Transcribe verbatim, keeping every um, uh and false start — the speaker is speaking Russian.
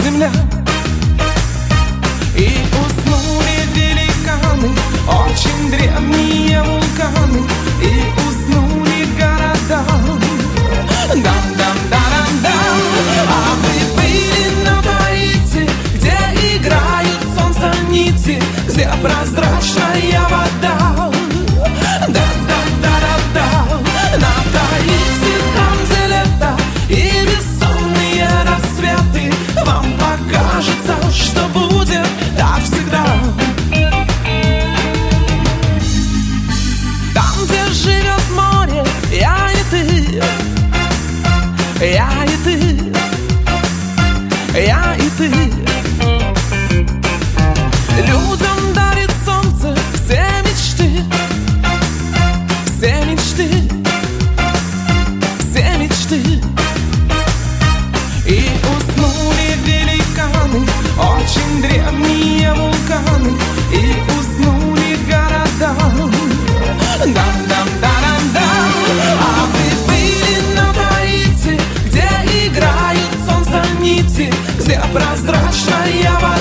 земля. И уснули великаны, очень древние вулканы, и уснули города. Дам-дам-дарам-дам. А вы были на Таити, где играют солнца нити, где прозрачная вода. Да-да-да-да-да. На Таити, там, где лето и бессонные рассветы, вам покажется, что будет так всегда. Там, где живет море, я и ты, я и ты, я и ты. Людям дарит солнце все мечты, все мечты, все мечты. И уснули великаны, очень древние вулканы, и уснули города. Дам-дам-дарам-дам. А вы были на Таити, где играют солнца нити, где прозрачная вода.